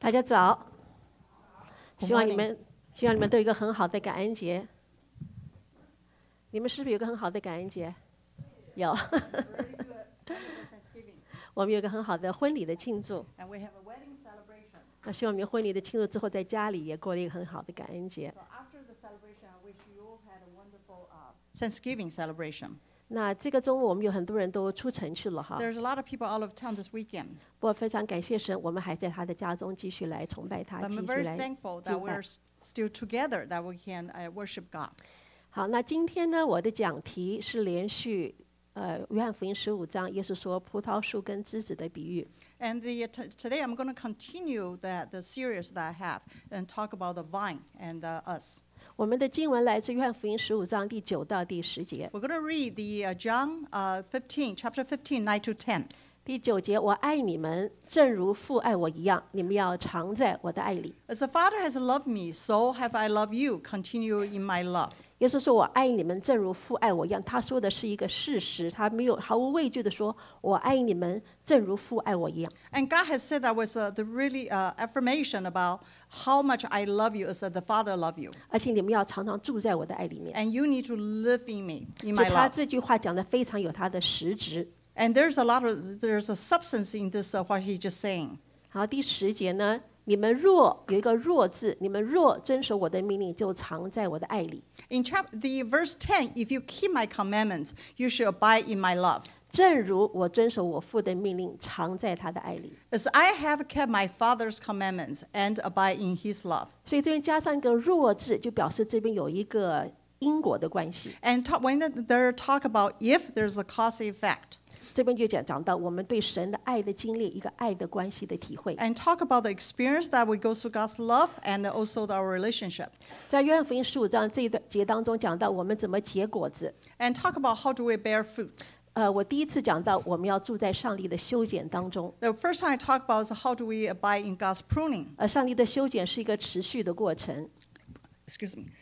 大家早，希望你们都有一个很好的感恩节。你们是不是有个很好的感恩节？有。我们有个很好的婚礼的庆祝。那希望你们婚礼的庆祝之后，在家里也过了一个很好的感恩节。 Thanksgiving celebration. 那这个周末我们有很多人都出城去了哈。 There's a lot of people out of town this weekend. 不过非常感谢神，我们还在他的家中继续来崇拜他， I'm 继续 very 来 thankful that 敬拜 we're still together, that we can worship God. 好，那今天呢，我的讲题是连续约翰福音15章，耶稣说葡萄树跟枝子的比喻。 And today I'm going to continue the series that I have and talk about the vine and us. 我们的经文来自约翰福音15章第9到第10节。 We're going to read the John 15, chapter 15, 9 to 10. 第9节，我爱你们，正如父爱我一样，你们要常在我的爱里。 As the Father has loved me, so have I loved you. Continue in my love. 耶稣说我爱你们，正如父爱我一样。他说的是一个事实，他没有毫无畏惧的说我爱你们，正如父爱我一样。 And God has said that was the really affirmation about how much I love you, as the Father loved you. 而且你们要常常住在我的爱里面。 And you need to live in me, in 所 my 以他 love. 这句话讲的非常有它的实质。 And there's a substance in this what he's just saying. 好，第10节呢，你们若有一个若字，你们若遵守我的命令，就常在我的爱里。 In the verse 10, if you keep my commandments, you shall abide in my love. 正如我遵守我父的命令，常在他的爱里。 As I have kept my Father's commandments and abide in his love. 所以这边加上一个若字，就表示这边有一个因果的关系。 And when they talk about if, there's a cause effect. 这边就讲到我们对神的爱的经历，一个爱的关系的体会。 And talk about the experience that we go through God's love and also our relationship. 在约翰福音15章这一段节当中讲到我们怎么结果子。 And talk about how do we bear fruit. 我第一次讲到我们要住在上帝的修剪当中。 The first time I talk about is how do we abide in God's pruning. 上帝的修剪是一个持续的过程。 Excuse me.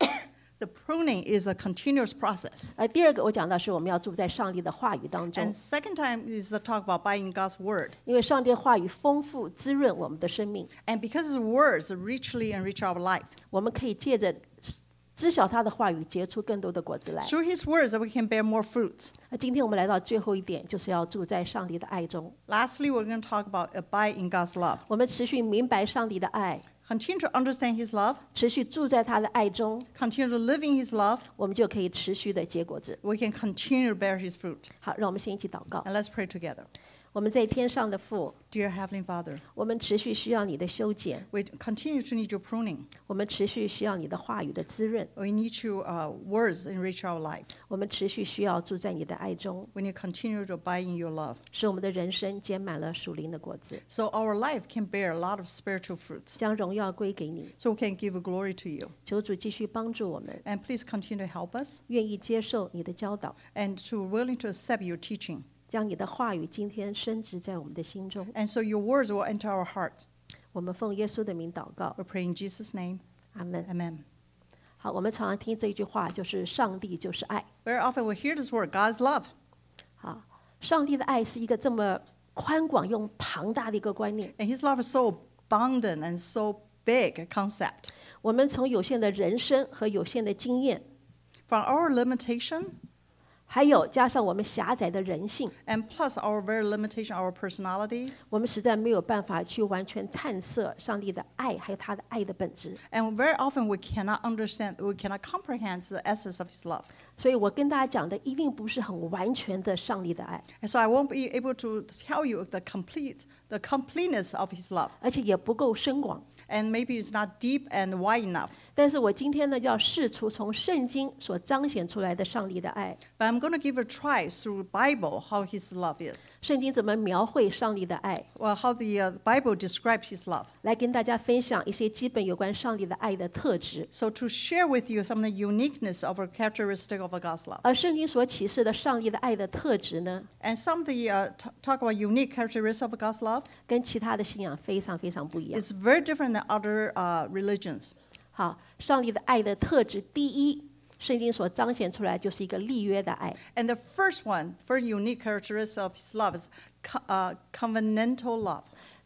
The pruning is a continuous process. 第二个我讲到是我们要住在上帝的话语当中 And，second time is the talk about abiding in God's word. 因为上帝的话语丰富滋润我们的生命， And because His words richly enrich our life. 我们可以借着知晓他的话语结出更多的果子来。 Through His words, that we can bear more fruit. 今天我们来到最后一点，就是要住在上帝的爱中。 Lastly, we're going to talk about abide in God's love. 我们持续明白上帝的爱， Continue to understand His love. 持续住在他的爱中， Continue to live in His love. 我们就可以持续的结果子。 We can continue to bear His fruit. 好，让我们先一起祷告。 And let's pray together. 我们在天上的父， Dear Heavenly Father, 我们持续需要你的修剪， we continue to need your pruning. 我们持续需要你的话语的滋润， We need your words enrich our life. 我们持续需要住在你的爱中， We need to continue to abide in your love. 使我们的人生结满了属灵的果子， So our life can bear a lot of spiritual fruits. 将荣耀归给你。 So we can give glory to you. 求主继续帮助我们， And please continue to help us 愿意接受你的教导， and to willing to accept your teaching. 将你的话语今天深植在我们的心中。 And so your words will enter our heart. 我们奉耶稣的名祷告， We pray in Jesus' name. 阿门。 Amen. 好，我们常常听这句话，就是上帝就是爱。 Very often we hear this word, God's love. 好，上帝的爱是一个这么宽广又庞大的一个观念。 And His love is so abundant and so big a concept. 我们从有限的人生和有限的经验， From our limitation 还有加上我们狭窄的人性， and plus our very limitation, our personalities. 我们实在没有办法去完全探测上帝的爱，还有他的爱的本质。 And very often we cannot understand, we cannot comprehend the essence of His love. 所以我跟大家讲的一定不是很完全的上帝的爱， And so I won't be able to tell you the completeness of His love. 而且也不够深广。 And maybe it's not deep and wide enough. 但是我今天呢，要试图从圣经所彰显出来的上帝的爱， But I'm going to give a try through Bible how His love is. 圣经怎么描绘上帝的爱， Well, how the Bible describes His love. 来跟大家分享一些基本有关上帝的爱的特质。 So to share with you some of the uniqueness of a characteristic of a God's love. 而圣经所启示的上帝的爱的特质呢， And some of the talk about unique characteristics of God's love 跟其他的信仰非常非常不一样。 is very different than other religions. 好，上帝的爱的特质，第一，圣经所彰显出来就是一个立约的爱。 And the first unique characteristic of His love is covenantal love.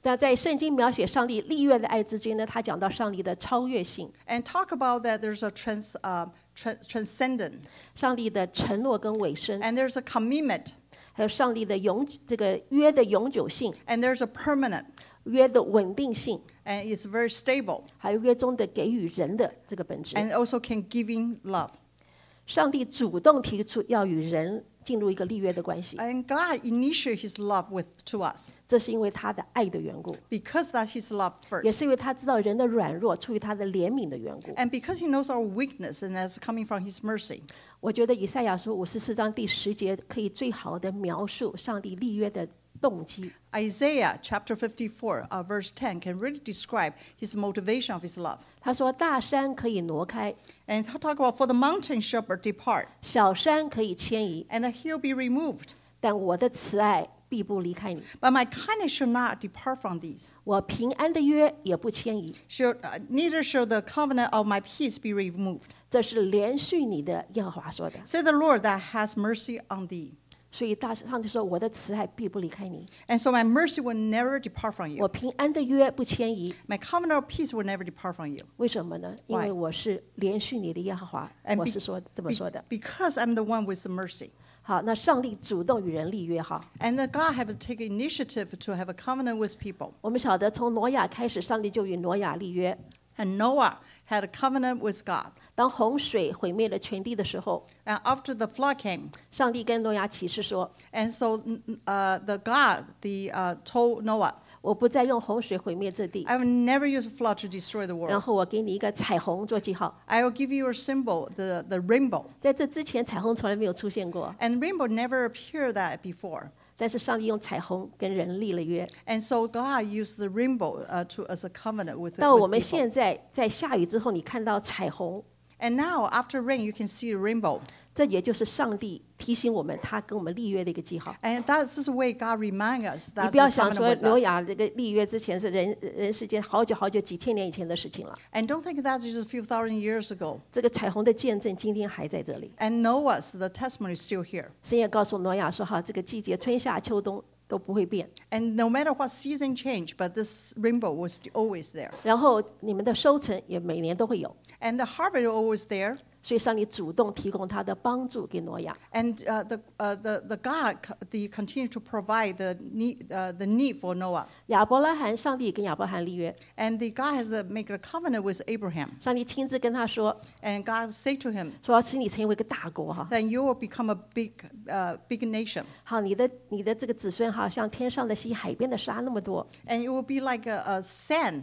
但在圣经描写上帝立约的爱之间呢，他讲到上帝的超越性， And talk about that there's a transcendent, 上帝的承诺跟委身， and there's a commitment, 还有上帝的这个约的永久性、 and there's a permanent, 约的稳定性， and it's very stable, 还有约中的给予人的这个本质。 and also can giving love. 上帝主动提出要与人进入一个立约的关系， And God initiated His love to us 这是因为他的爱的缘故， because that's His love 也 first. 是因为他知道人的软弱，出于他的怜悯的缘故。 And because He knows our weakness, and that's coming from His mercy. 我觉得以赛亚书54章第10节可以最好的描述上帝立约的动机。 Isaiah chapter 54, verse 10 can really describe His motivation of His love. 他说：“大山可以挪开， And He talk about, for the mountain shall depart, 小山可以迁移， and the hill be removed. 但我的慈爱必不离开你， But my kindness shall not depart from these. 我平安的约也不迁移。” Neither shall the covenant of my peace be removed. 这是连续你的耶和华说的。 Say the Lord that has mercy on thee. 所以上帝说：“我的慈爱必不离开你， And so my mercy will never depart from 我 you. 平安的约不迁移。 My covenant of peace will never depart from you. 为什么呢？因为我是连续你的耶和华， And 我是这么说的。 Because I'm the one with the mercy. 好，那上帝主动与人立约哈。 And that God have to take initiative to have a covenant with people. 我们晓得，从挪亚开始，上帝就与挪亚立约。 And Noah had a covenant with God. 当洪水毁灭了全地的时候， And after the flood came, 上帝跟挪亚起誓说 and so God told Noah, 我不再用洪水毁灭这地， I will never use flood to destroy the 然 world. 后我给你一个彩虹做记号。 I will give you a symbol, the rainbow. 在这之前，彩虹从来没有出现过， And rainbow never appeared that before. 但是上帝用彩虹跟人立了约。 And so God used the rainbow as a covenant with 到我 with 们 people. 现在在下雨之后，你看到彩虹， And now, after rain, you can see a rainbow. 这也就是上帝提醒我们，他跟我们立约的一个记号。 And that's the way God reminds us 你 that's 不要 the 想 covenant 说 with 挪 us. 亚这个立约之前是人世间好久好久几千年以前的事情了。 And don't think that's just a few thousand years ago. 这个彩虹的见证今天还在这里。 And Noah's, the testimony is still here. 神也告诉挪亚说：“哈，这个季节春夏秋冬都不会变。 And no matter what season change, but this rainbow was always there. 然后你们的收成也每年都会有。 And the harvest is always there. 所以上帝主动提供他的帮助给挪亚。 And the God continue to provide the need for Noah. 亚伯拉罕，上帝跟亚伯拉罕立约， And the God has made a covenant with Abraham. 上帝亲自跟他说 And God said to him, 说使你成为一个大国哈。 then you will become a big nation. 好，你的这个子孙哈，像天上的星、海边的沙那么多。 And it will be like a sand.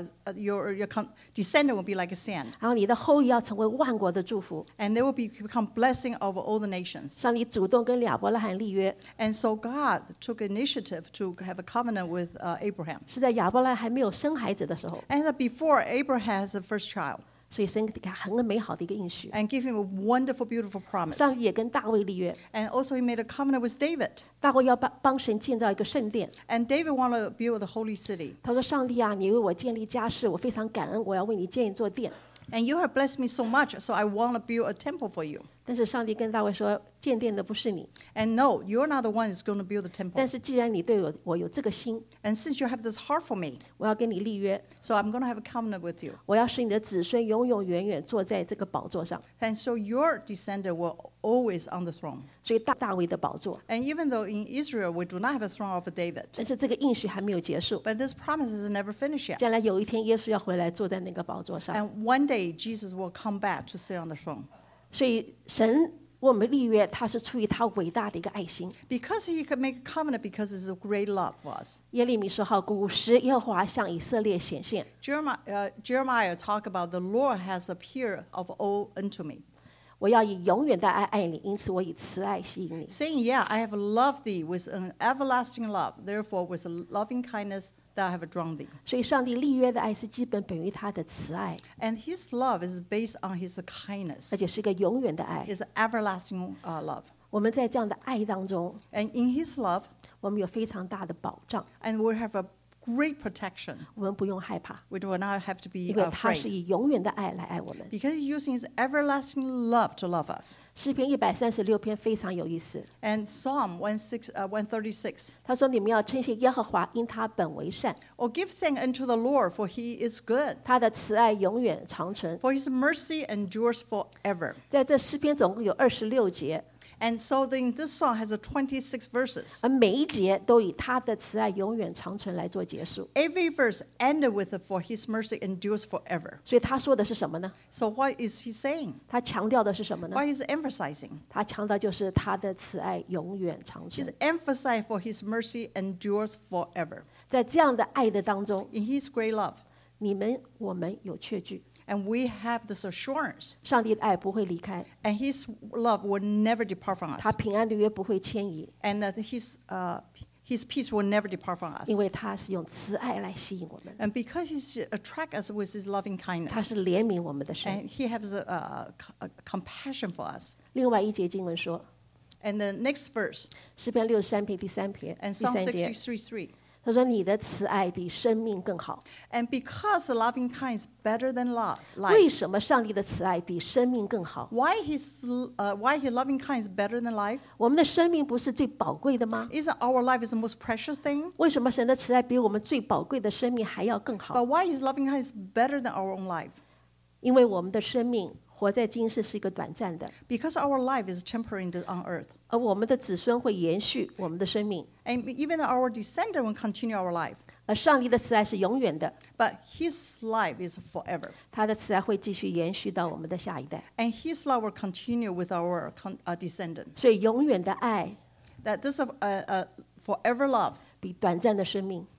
Your descendant will be like a sand. 然后你的后裔要成为万国的祝福。 And they will become blessing over all the nations. 上帝主动跟亚伯拉罕立约， And so God took initiative to have a covenant with Abraham. 是在亚伯拉罕还没有生孩子的时候， And before Abraham has the first child. 所以神给他很美好的一个应许。 And give him a wonderful, beautiful promise. 上帝也跟大卫立约， And also he made a covenant with David. 大卫要帮神建造一个圣殿。 And David wanted to build the holy city. 他说：“上帝啊，你为我建立家室，我非常感恩，我要为你建一座殿。” And you have blessed me so much, so I want to build a temple for you. 但是上帝跟大卫说，建殿的不是你， And no, you're not the one who's going to build the temple. 但是既然你对我有这个心， And since you have this heart for me, 我要跟你立约， so I'm going to have a covenant with you. 我要使你的子孙永永远远坐在这个宝座上。 And so your descendant will always on the throne. 所以大卫的宝座， And even though in Israel we do not have a throne of David, 但是这个应许还没有结束， but this promise is never finished yet. 将来有一天耶稣要回来坐在那个宝座上。 And one day Jesus will come back to sit on the throne. 所以神为我们立约，他是出于他伟大的一个爱心。 Because he could make a covenant because it's a great love for us. 耶利米说：“好，古时耶和华向以色列显现， Jeremiah talked about the Lord has appeared of old unto me, 我要以永远的爱爱你，因此我以慈爱吸引你。” saying, Yeah, I have loved thee with an everlasting love. Therefore, with a loving kindness that I have drawn thee. 所以，上帝立约的爱是基本本于他的慈爱， And his love is based on his kindness. 而且是一个永远的爱。 It's an everlasting love. 我们在这样的爱当中， And in his love, 我们有非常大的保障。 and we have a great protection. 我们不用害怕， We do not have to be 因为他是 afraid 以永远的爱来爱我们。 because He's using His everlasting love to love us. 诗篇136篇非常有意思， And Psalm 136. 他说：“你们要称谢耶和华，因他本为善， Oh, give thanks unto the Lord, for He is good, 他的慈爱永远长存。 for His mercy endures forever. ” 在这诗篇总共有26节， And so this song has 26 verses. 而每一节都以他的慈爱永远长存来做结束。 Every verse ended with "For His mercy endures forever." 所以他说的是什么呢？ So what is He saying? 他强调的是什么呢？ What is emphasizing? 他强调就是他的慈爱永远长 He's 存。 emphasized for His mercy endures forever. 在这样的爱的当中， In His great love. 你们我们有确据， And we have this assurance. 上帝的爱不会离开， And His love will never depart from us. 他平安的约不会迁移， And that His peace will never depart from us. 因为他是用慈爱来吸引我们， And because He attracts us with His loving 他 kindness. 是怜悯我们的神。 And He has a compassion for us. 另外一节经文说， And the next verse, 诗篇63篇第3篇 and 第 Psalm 3节， 63:3. 他说：“你的慈爱比生命更好。 And because the loving kind is better than life. 为什么上帝的慈爱比生命更好？ Why His loving kind is better than life? 我们的生命不是最宝贵的吗？ Isn't our life is the most precious thing? 为什么神的慈爱比我们最宝贵的生命还要更好？ But why His loving kind is better than our own life? 因为我们的生命活在今世是一个短暂的， Because our life is temporary on earth. 而我们的子孙会延续我们的生命， And even our descendant will continue our life. 而上帝的慈爱是永远的， But His life is forever. 他的慈爱会继续延续到我们的下一代。 And His love will continue with our descendant. 所以，永远的爱 That this forever love 比短暂的生命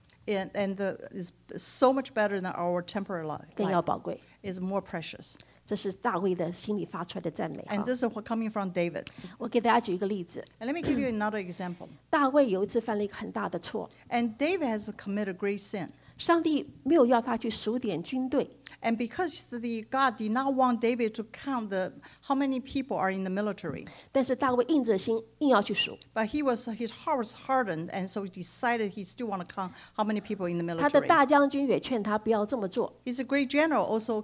is so much better than our temporary 更要 life. 宝贵。 Is more precious. 这是大卫的心里发出来的赞美。 And 哈 this is what coming from David. 我给大家举一个例子， And let me give you another example. 大卫有一次犯了一个很大的错， And David has committed great sin. 上帝没有要他去数点军队， And because God did not want David to count how many people are in the military, 但是大卫硬着心硬要去数。 but his heart was hardened, and so he decided he still want to count how many people in the 他的 military. 大将军也劝他不要这么做， His great general also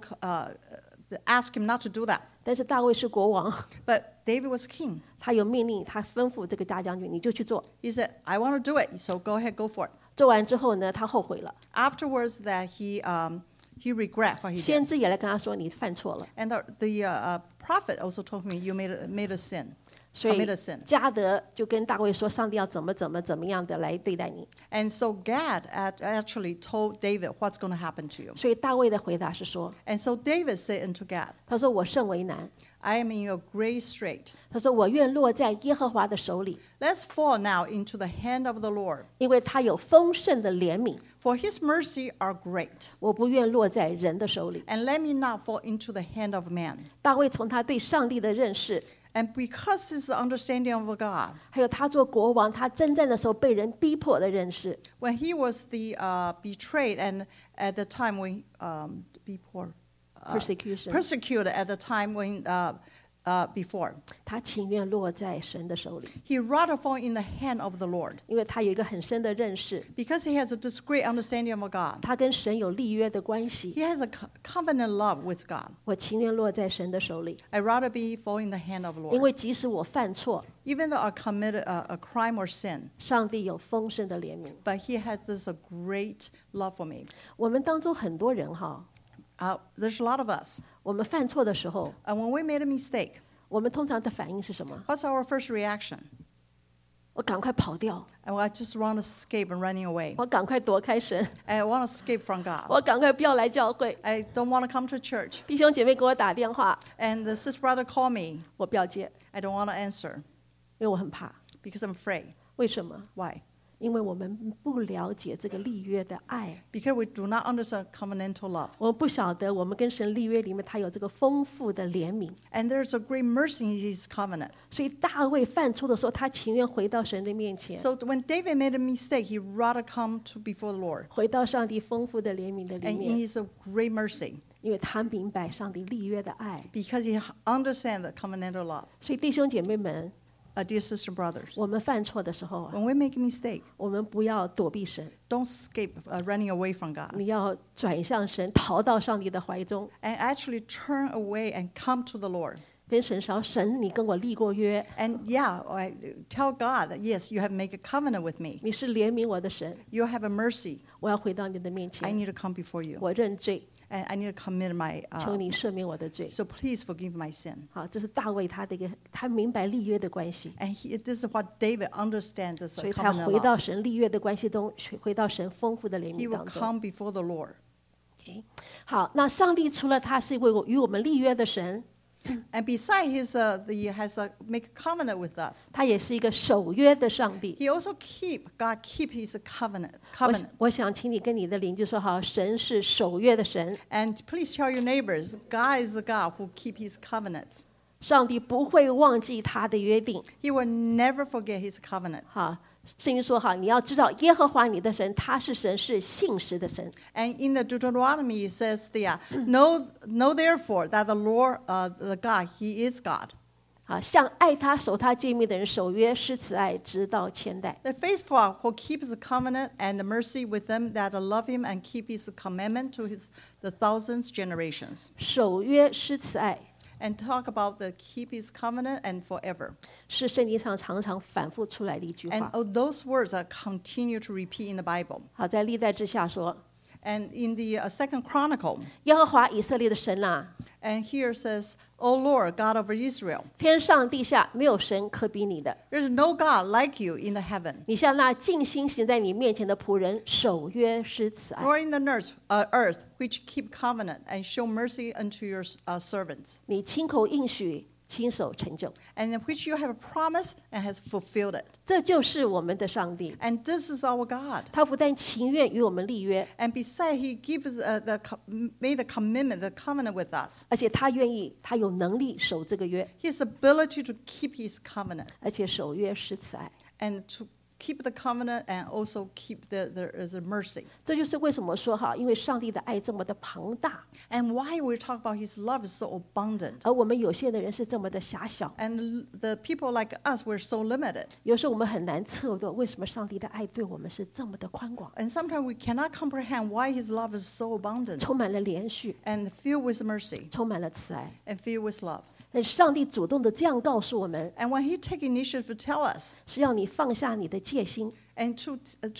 asked him not to do that. 但是大卫是国王， But David was king. 他有命令，他吩咐这个大将军你就去做。 He said, "I want to do it, so go ahead, go for it." 做完之后呢，他后悔了， Afterwards, that he regret what he did. 先知也来跟他说你犯错了， And the prophet also told me, "You made a sin." 所以 Commit a sin. 加德就跟大卫说，上帝要怎么样的来对待你。 And so Gad actually told David what's going to happen to you. 所以大卫的回答是说， And so David said unto Gad, 他说我甚为难， "I am in a great strait. 他说我愿落在耶和华的手里， Let's fall now into the hand of the Lord, 因为他有丰盛的怜悯， for His mercy are great. 我不愿落在人的手里。 And let me not fall into the hand of man." 大卫从他对上帝的认识， And because his understanding of God, 还有他做国王，他征战的时候被人逼迫的认识， when he was betrayed, and at the time when persecution， persecuted at the time when before, 他情愿落在神的手里， he rather fall in the hand of the Lord 因为他有一个很深的认识， because he has this great understanding of God. 他跟神有立约的关系。 He has a covenant love with God. 我情愿落在神的手里， I'd rather fall in the hand of the 因 Lord. 为即使我犯错， Even though I committed a crime or sin, 上帝有丰盛的怜悯。 but He has this great love for me. 我们当中很多人哈， There's a lot of us. 我们犯错的时候， And when we made a mistake, 我们通常的反应是什么？ what's our first reaction? 我赶快跑掉， And I just want to escape and running away. 我赶快躲开神， I want to escape from God. 我赶快不要来教会。 I don't want to come to church. 弟兄姐妹给我打电话， And the sister brother call me. 我不要接， I don't want to answer 因为我很怕。 because I'm afraid. 为什么？ Why? 因为我们不了解这个立约的爱， Because we do not understand covenantal love. 我们不晓得我们跟神立约里面，他有这个丰富的怜悯。 And there's a great mercy in His covenant. 所以大卫犯错的时候，他情愿回到神的面前， So when David made a mistake, he rather come before the Lord. 回到上帝丰富的怜悯的里 And in 面， His great mercy, 因为他明白上帝立约的爱。 because he understands the covenantal love. 所以弟兄姐妹们， dear sister brothers, 我们犯错的时候啊， when we make a mistake, 我们不要躲避神， don't escape running away from God. 你要转向神，逃到上帝的怀中， And actually turn away and come to the Lord. 跟神说：“神，你跟我立过约， And I tell God that, yes, you have made a covenant with me. 你是怜悯我的神， You have a mercy. 我要回到你的面 I 前， need to come before you. 我认罪， And I need to commit my, 求你赦免我的罪。 so please forgive my sin. ” 好，这是大卫他的一个，他明白立约的关系， And this is what David understands this 所以他 covenant 回 law. 到神立约的关系中，回到神丰富的怜 He 悯 will 当中。 come before the Lord. OK， 好，那上帝除了他是与我们立约的神， And beside he has make a covenant with us. 他也是一个守约的上帝。 He also God keep his covenant. 我想请你跟你的邻居说好，神是守约的神， And please tell your neighbors, God is the God who keep his covenants. 上帝不会忘记他的约定。 He will never forget his covenant. 好，圣经说好，你要知道耶和华你的神，他是神，是信实的神。 And in the Deuteronomy it says, know therefore that the Lord, the God, he is God. 啊，向爱他、守他诫命的人守约，施慈爱，直到千代。 The faithful who keeps the covenant and the mercy with them that love him and keep his commandment to the thousands generations. 守约施慈爱 And talk about the keep his covenant and forever. 是圣经上常常反复出来的一句 And 话。 those words are continue to repeat in the Bible. 好，在历代之下说， And in the Second Chronicle, 耶和华以色列的神啊， and here says, O Lord, God of Israel, 天上地下没有神可比你的。 there is no God like you in the heaven, 你向那尽心行在你面前的仆人守约施慈爱。 nor in the earth, which keep covenant and show mercy unto your servants, 你亲口应许，亲手成就， and in which you have promised and has fulfilled it. 这就是我们的上帝。 And this is our God. 他不但情愿与我们立约， And besides, he gives made the commitment, the covenant with us. 而且他愿意，他有能力守这个约， His ability to keep his covenant 而且守约施慈爱。 and to keep the covenant and also keep the mercy. 这就是为什么说哈，因为上帝的爱这么的庞大， And why we talk about his love is so abundant. 而我们有些的人是这么的狭小。 And the people like us, we're so limited. 有时候我们很难测度为什么上帝的爱对我们是这么的宽广， And sometimes we cannot comprehend why his love is so abundant 充满了连续， and filled with mercy 充满了慈爱。 and filled with love. 但上帝主动的这样告诉我们， And when he take initiative to tell us 是要你放下你的戒心， and to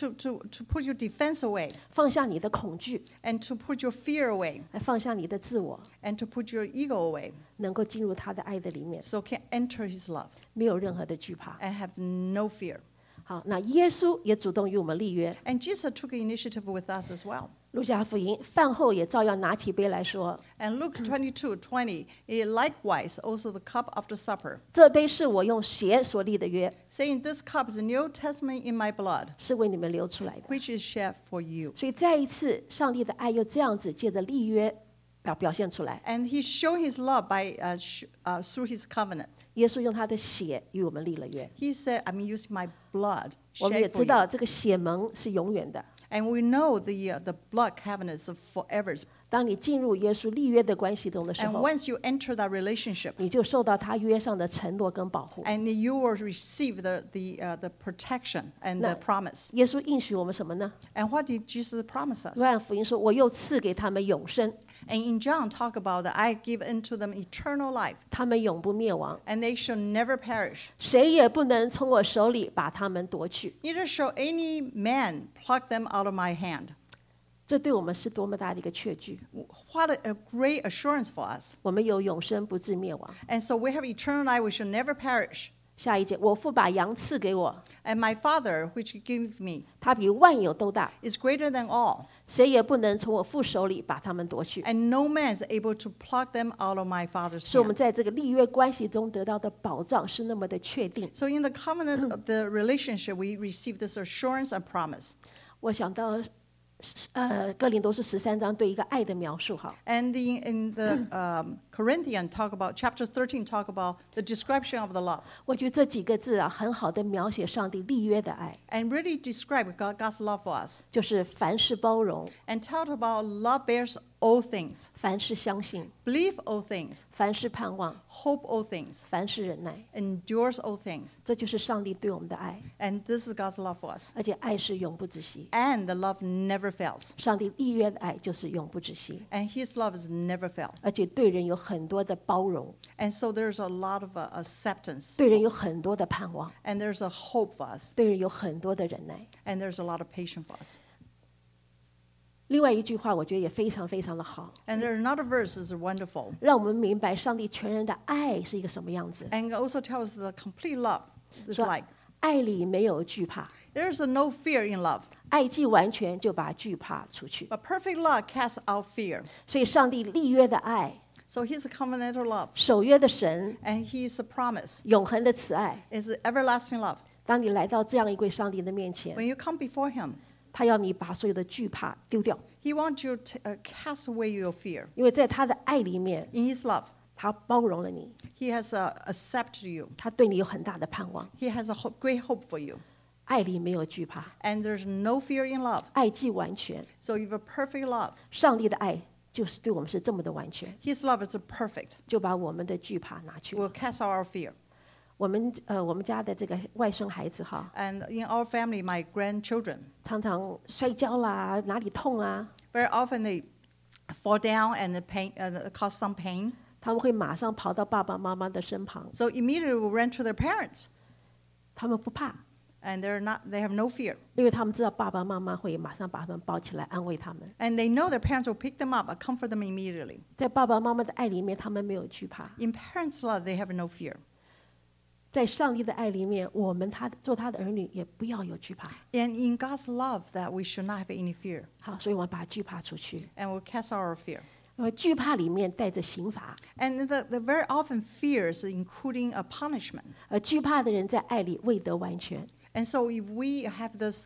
put your defense away 放下你的恐惧， and to put your fear away 来放下你的自我， and to put your ego away 能够进入他的爱的里面， so can enter his love 没有任何的惧怕。 and have no fear. 好，那耶稣也主动与我们立约。 And Jesus took initiative with us as well. 路加福音饭后也照样拿起杯来说 And Luke 22:20, likewise also the cup after supper, 这杯是我用血所立的约， saying, This cup is the New Testament in my blood, 是为你们流出来的。 which is shed for you. 所以再一次，上帝的爱又这样子借着立约表现出来。 And he showed his love by through his covenant. 耶稣用他的血与我们立了约。 He said, I'm using my blood 我们也 shed for 知 you. 道这个血盟是永远的。 And we know the blood covenant is forever. 当你进入耶稣立约的关系中的时 And 候， once you enter that relationship, 你就受到他约上的承诺跟保护。 and you will receive the protection and the promise. 耶稣应许我们什么呢？ And what did Jesus promise us? 约翰福音说：“我又赐给他们永生， And in John talk about that I give unto them eternal life, 他们永不灭亡， and they shall never perish. 谁也不能从我手里把他们夺去。 Neither shall any man pluck them out of my hand. ” 这对我们是多么大的一个确据！ What a great assurance for us. 我们有永生，不至灭亡。 And so we have eternal life, we shall never perish. 下一节，我父把羊赐给我， And my Father, which gave me, 他比万有都大， is greater than all. 谁也不能从我父手里把他们夺去。 And no man is able to pluck them out of my Father's 所以，我们 hand. 在这个立约关系中得到的保障是那么的确定。 So in the covenant of the relationship, we receive this assurance and promise. 我想到，哥林多书13章对一个爱的描述，哈， And in the Corinthian talk about chapter 13 talk about the description of the love 我觉得这几个字啊，很好的描写上帝立约的爱， and really describe God's love for us 就是凡事包容， and talk about love bears all things, 凡事相信， believe all things, 凡事盼望， hope all things, 凡事忍耐。 endures all things. 这就是上帝对我们的爱， And this is God's love for us. 而且爱是永不止息。 And the love never fails. 上帝立约的爱就是永不止息， And his love is never fail. 而且对人有很多的包容， And so there's a lot of acceptance. 对人有很多的盼望， And there's a hope for us. 对人有很多的忍耐。 And there's a lot of patience for us. 另外一句话，我觉得也非常非常的好， And there are another verse is wonderful. 让我们明白上帝全然的爱是一个什么样子。 And also tells the complete love is 说 like. 爱里没有惧怕， There's no fear in love. 爱既完全，就把惧怕除去。 But perfect love casts out fear. 所以，上帝立约的爱， So his covenantal love 守约的神， and his promise 永恒的慈爱。 is everlasting love. 当你来到这样一位上帝的面前， When you come before him, 他要你把所有的惧怕丢掉， he wants you to cast away your fear. 因为在他的爱里面， In his love, 他包容了你， he has accepted you. 他对你有很大的盼望。 He has a great hope for you. 爱里没有惧怕， And there's no fear in love. 爱既完全， So you have a perfect love. 上帝的爱就是对我们是这么的完全， His love is perfect. 就把我们的惧怕拿去。 Will cast out our fear. 我们家的这个外孙孩子哈， And in our family, my grandchildren, 常常摔跤啦，哪里痛啊， very often they fall down and cause some pain. 他们会马上跑到爸爸妈妈的身旁， So immediately will run to their parents. 他们不怕， And they have no fear. 因为他们知道爸爸妈妈会马上把他们抱起来安慰他们。 And they know their parents will pick them up and comfort them immediately. 在爸爸妈妈的爱里面，他们没有惧怕； In parents' love, they have no fear. 在上帝的爱里面，我们做他的儿女也不要有惧怕。 And in God's love, that we should not have any fear. 好，所以我们把惧怕除去， And we'll cast out our fear. 因为惧怕里面带着刑罚， And the very often fears, including a punishment. 而惧怕的人在爱里未得完全。 And so if we have this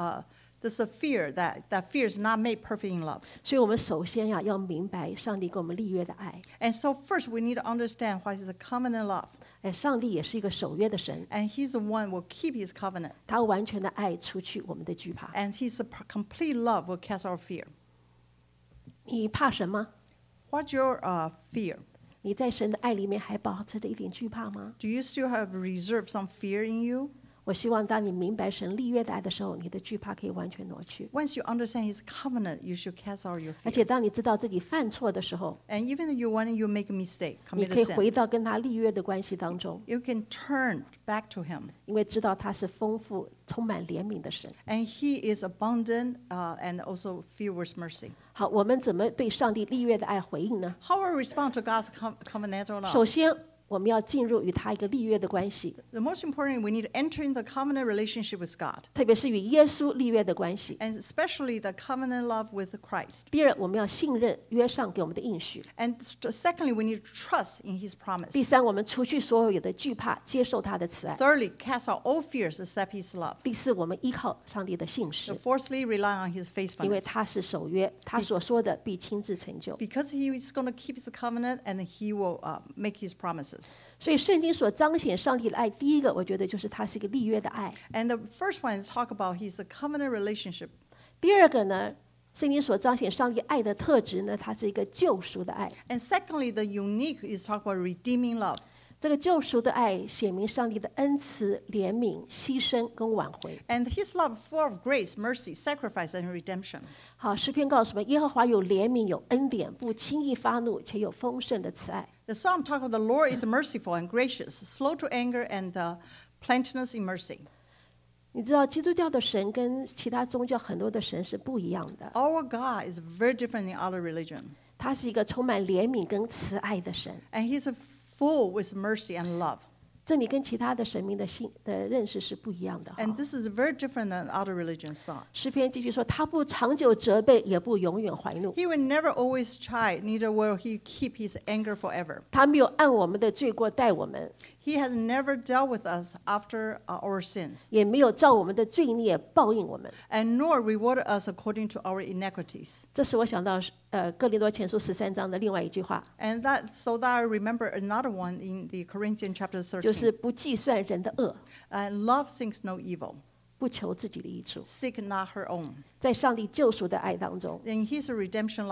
fear, that fear is not made perfect in love. 所以我们首先要明白上帝跟我们立约的爱。 And so first we need to understand what is the covenant love. 哎，上帝也是一个守约的神， And he's the one who will keep his covenant. 他完全的爱除去我们的惧怕。 And his complete love will cast our fear. 你怕什么？ What's your fear? 你在神的爱里面还保持着一点惧怕吗？ Do you still have reserved some fear in you? 我希望当你明白神立约的爱的时候，你的惧怕可以完全挪去。 Once you understand his covenant, you should cast out your 而 fear. 且当你知道自己犯错的时候， And even when you make a mistake, 你 commit 可以 a sin, 回到跟他立约的关系当中， you can turn back to him. 因为知道他是丰富、充满怜悯的神。 And he is abundant and also filled with mercy. 好，我们怎么对上帝立约的爱回应呢？ How will we respond to God's covenantal love? 首先，我们要进入与他一个立约的关系， The most important, we need to enter in the covenant relationship with God, 特别是与耶稣立约的关系。 and especially the covenant love with Christ. 第二，我们要信任约上给我们的应许。 And secondly, we need to trust in his promise. 第三，我们除去所有的惧怕，接受他的慈爱。 Thirdly, cast out all fears, accept his love. 第四，我们依靠上帝的信实， Fourthly, rely on his 因为 faithfulness. 他是守约，他所说的必亲自成就。 Because he is going to keep his covenant and he will make his promises. 所以圣经所彰显上帝的爱，第一个我觉得就是它是一个立约的爱。 And the first one is talk about his covenant relationship. 第二个呢，圣经所彰显上帝爱的特质呢，它是一个救赎的爱。 And secondly, the unique is talk about redeeming love. 这个救赎的爱显明上帝的恩慈、怜悯、牺牲跟挽回。 And his love full of grace, mercy, sacrifice, and redemption. 好，诗篇告诉我们，耶和华有怜悯，有恩典，不轻易发怒，且有丰盛的慈爱。 The psalm talk about the Lord is merciful and gracious, slow to anger, and plenteous in mercy. 你知道基督教的神跟其他宗教很多的神是不一样的， Our God is very different in other religion. 他是一个充满怜悯跟慈爱的神。 And he's full with mercy and love. 这里跟其他的神明的认识是不一样的哈。 And this is very different than other religions thought. 诗篇继续说，他不长久责备，也不永远怀怒。 He will never always chide, neither will he keep his anger forever. 他没有按我们的罪过待我们， He has never dealt with us after our sins, 也没有照我们的罪孽报应我们。 and nor reward us according to our iniquities. 这使我想到哥林多前书13章的另外一句话， And so that I remember another one in the Corinthians chapter 就 13. 是不计算人的恶， And love thinks no evil, 不求自己的益处。 seek not her own. 在上帝救赎的爱当中， In his redemption love,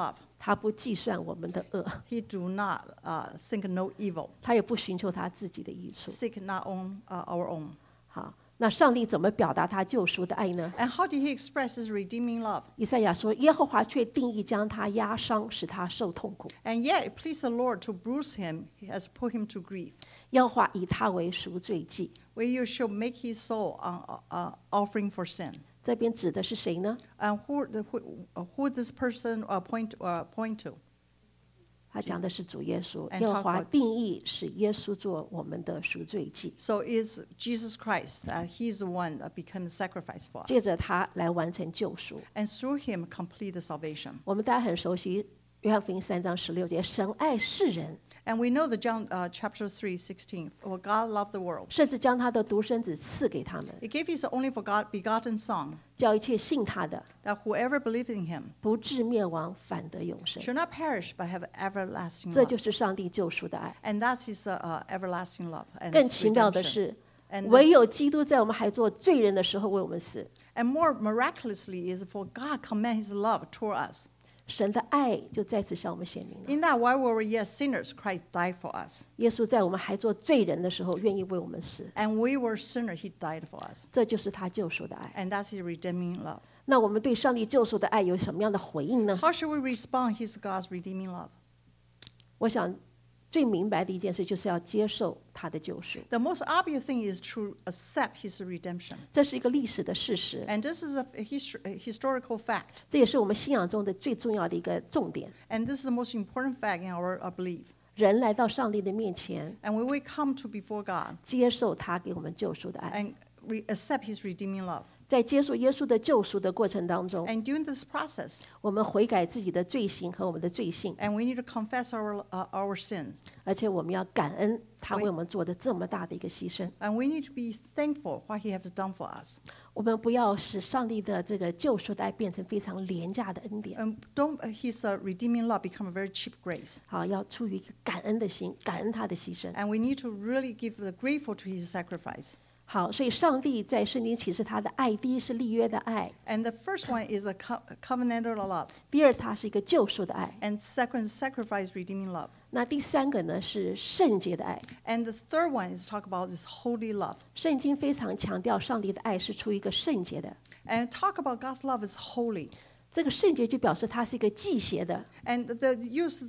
他不计算我们的恶， He do not think no evil, 他也不寻求他自己的益处。 seek not our own. 好，那上帝怎么表达他救赎的爱呢？ And how did he express his redeeming love? 以赛亚说：“耶和华却定义将他压伤，使他受痛苦。 And yet it pleased the Lord to bruise him, he has put him to grief. 耶和华以他为赎罪祭。 Where you shall make his soul offering for sin. ” 这边指的是谁呢？ And who this person point to? 他讲的是主耶稣。 And 耶和华 talk about- 定义使耶稣做我们的赎罪祭， So it's Jesus Christ. He's the one that became sacrifice for us. 借着他来完成救赎。 And through him complete the salvation. 我们大家很熟悉约翰福音3章16节，神爱世人， And we know the John chapter 3:16. For God loved the world. 甚至将他的独生子赐给他们， He gave his only begotten Son, 叫一切信他的 that whoever believed in him 不至灭亡，反得永生。 should not perish but have everlasting 这 love. 就是上帝救赎的爱。 And that's his everlasting love. And 更 his 奇妙的 redemption. 是， And 唯有基督在我们还做罪人的时候为我们死。 And more miraculously is for God command his love toward us. 神的爱就在此向我们显明了。 In that while we were yet sinners, Christ died for us. 耶稣在我们还做罪人的时候，愿意为我们死， And we were sinners, he died for us. 这就是他救赎的爱。 And that's his redeeming love. 那我们对上帝救赎的爱有什么样的回应呢？ How should we respond to God's redeeming love? 我想最明白的一件事就是要接受他的救赎， The most obvious thing is to accept his redemption. 这是一个历史的事实， And this is a historical fact. 这也是我们信仰中的最重要的一个重点。 And this is the most important fact in our belief. 人来到上帝的面前， And when we come to before God 接受他给我们救赎的爱， and accept his redeeming love. 在接受耶稣的救赎的过程当中， And during this process, 我们悔改自己的罪行和我们的罪性， and we need to confess our sins. 而且我们要感恩他为我们做的这么大的一个牺牲。 And we need to be thankful what he has done for us. 我们不要使上帝的这个救赎的爱变成非常廉价的恩典， And don't his redeeming love become a very cheap grace. 好，要出于一个感恩的心，感恩他的牺牲。 And we need to really give the grateful to his sacrifice. 好，所以上帝在圣经启示他的爱，第一是立约的爱， And the first one is a covenantal love. 第二它是一个救赎的爱， And second, sacrifice redeeming love. 那第三个呢是圣洁的爱。 And the third one is talk about this holy love. 圣经非常强调上帝的爱是出于一个圣洁的， And talk about God's love is holy. 这个圣洁就表示它是一个忌邪的， And the use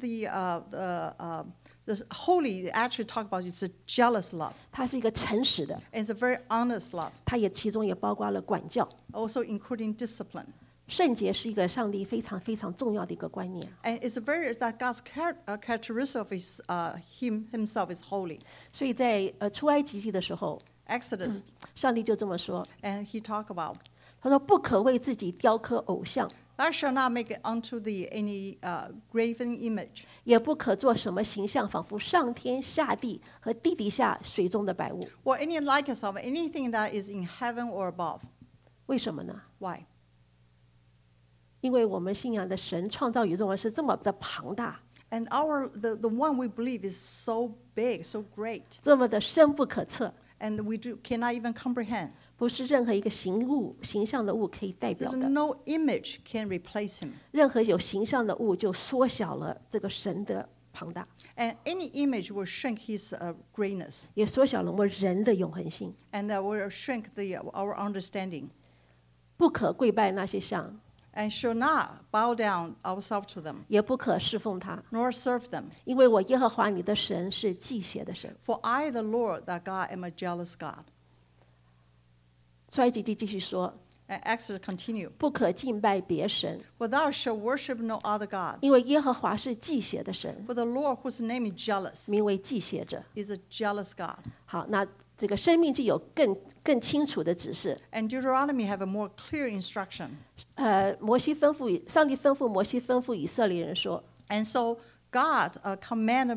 the holy actually talk about it's a jealous love. 它是一个诚实的， It's a very honest love, 它也其中也包括了管教。 also including discipline. 圣洁是一个上帝非常非常重要的一个观念， And it's that God's characteristic of himself is holy. 所以在出埃及记的时候， Exodus, 上帝就这么说， and he talk about, 他说不可为自己雕刻偶像， thou shalt not make unto thee any graven image, 也不可做什么形象，仿佛上天下地和地底下水中的百物。 or any likeness of anything that is in heaven or above. 为什么呢？ Why? 因为我们信仰的神创造宇宙是这么的庞大， And the one we believe is so big, so great, 这么的深不可测， and we cannot even comprehend. 不是任何一个形象的物可以代表 There's 的。 no image can replace him. 任何有形象的物就缩小了这个神的庞大， And any image will shrink his greatness, 也缩小了我们人的永恒性。 and that will shrink our understanding, 不可跪拜那些像， and shall not bow down ourselves to them, 也不可侍奉他， nor serve them. 因为我耶和华你的神是忌邪的神。 For I, the Lord, that God, am a jealous God. 出埃及记继续说， And Exodus continue. 不可敬拜别神， For thou shalt worship no other God. 因为耶和华是忌邪的神， For the Lord, whose name is jealous, 名为忌邪者。 is a jealous God. 好，那这个生命记有更清楚的指示。 And Deuteronomy have a more clear instruction. 上帝吩咐摩西吩咐以色列人说， And so God commanded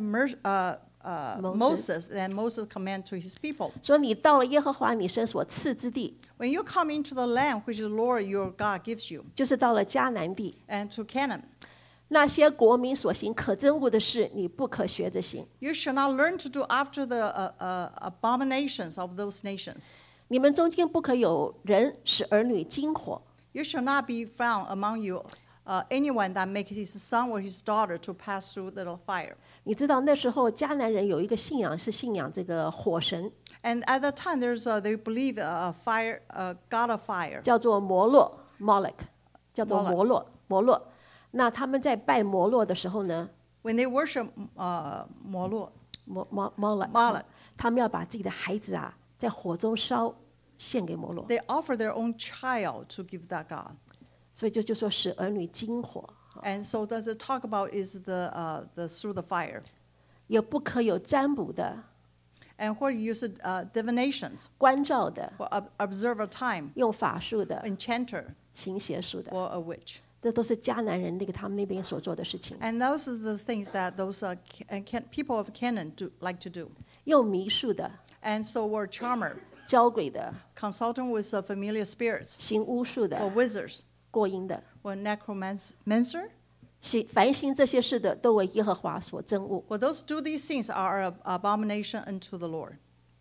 Moses, and Moses commanded to his people. 说你到了耶和华你神所赐之地， When you come into the land which the Lord your God gives you, 就是到了迦南地， and to Canaan, 那些国民所行可憎恶的事，你不可学着行。 you shall not learn to do after the abominations of those nations. 你们中间不可有人使儿女经火， You shall not be found among you anyone that make his son or his daughter to pass through the fire. 你知道那时候迦南人有一个信仰是信仰这个火神， And at that time, they believe a fire, a god of fire. 叫做摩洛 （Molech），叫做 Moloch 摩洛。那他们在拜摩洛的时候呢， When they worship Moloch, 摩洛，他们要把自己的孩子啊在火中烧，献给摩洛。 they offer their own child to give that god. 所以就说使儿女经火， And so the talk about is the through the fire. 也不可有占卜的、 And where you use divinations, 关照的、 or observe a time, 用法术的、 enchanter, 行邪术的， or a witch. 这都是迦南人他们那边所做的事情。 And those are the things that those people of Canaan like to do. 用迷术的、 And so were charmer, 交鬼的、 consulting with familiar spirits, 行巫术 or 的、 wizards, 过阴的， or necromancer. 凡行这些事的，都为耶和华所憎恶。 Well, those do these things are an abomination unto the Lord.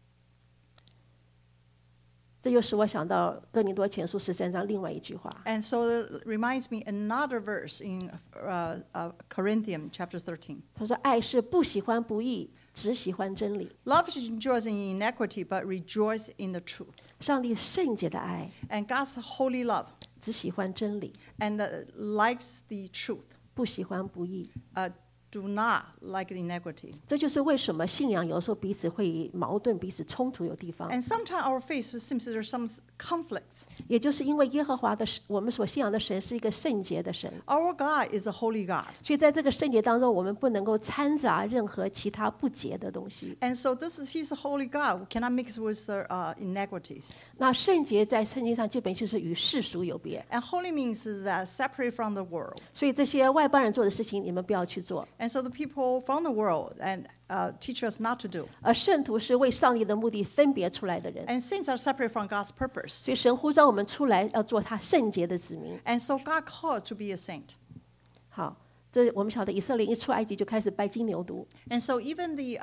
这又使我想到哥林多前书13章另外一句话， And so it reminds me another verse in Corinthians chapter 13. 他说：“爱是不喜欢不义，只喜欢真理。 Love rejoices in iniquity, but rejoice in the truth. 上帝圣洁的爱， And God's holy love 只喜欢真理， and likes the truth, 不喜欢不义。 do not like the iniquity. 这就是为什么信仰有时候彼此会矛盾、彼此冲突有地方。 And sometimes our faith seems there's some conflicts. 也就是因为耶和华的我们所信仰的神是一个圣洁的神， Our God is a holy God. 所以在这个圣洁当中，我们不能够掺杂任何其他不洁的东西。 And so He's a holy God. We cannot mix with the iniquities. 那圣洁在圣经上基本就是与世俗有别， And holy means that separate from the world. 所以这些外邦人做的事情，你们不要去做。 And so the people from the world teach us not to do. 而圣徒是为上帝的目的分别出来的人， And saints are separate from God's purpose. 所以神呼召我们出来，要做他圣洁的子民。 And so God called to be a saint. 好，这我们晓得以色列一出埃及就开始拜金牛犊， And so even the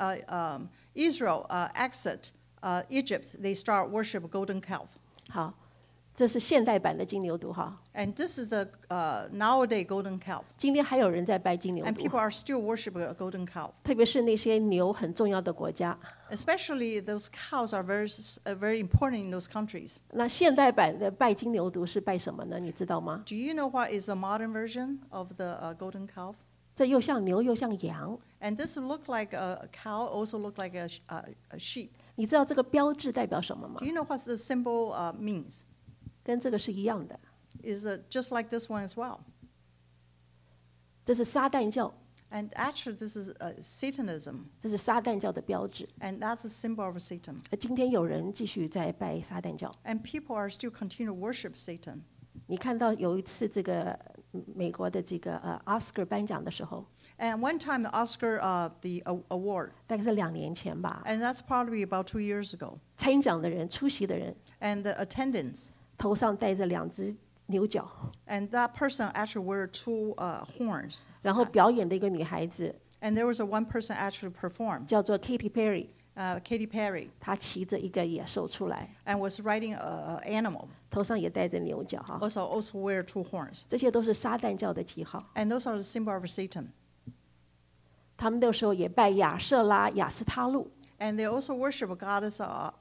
Israel exit Egypt, they start worship golden calf. 好，这是现代版的金牛犊哈。 And this is the nowadays golden calf. 今天还有人在拜金牛 And people 犊， are still worshiping a golden calf. 特别是那些牛很重要的国家。 Especially those cows are very important in those countries. 那现代版的拜金牛犊是拜什么呢？你知道吗？ Do you know what is the modern version of the golden calf? 这又像牛又像羊。 And this look like a cow, also look like a sheep. 你知道这个标志代表什么吗 Do？you know what the symbol means? 跟这个是一样的， Is just like this one as well. 这是撒旦教， And actually, this is Satanism, 这是撒旦教的标志。 and that's a symbol of Satan. 而今天有人继续在拜撒旦教。 And people are still continue to worship Satan. 你看到有一次这个美国的这个Oscar 颁奖的时候， And one time, the Oscar the award, 大概是2年前吧， and that's probably about 2 years ago. 参奖的人、出席的人 And the attendants, 头上戴着2只牛角， and that person actually wear 2 horns. 然后表演的一个女孩子 And there was one person actually performed, 叫做 Katy Perry， Katy Perry, 她骑着一个野兽出来， and was riding an animal. 头上也戴着牛角哈， Also wear 2 horns. 这些都是撒旦教的记号。 And those are the symbol of Satan. 他们那时候也拜亚舍拉、雅斯他路、 And they also worship a goddess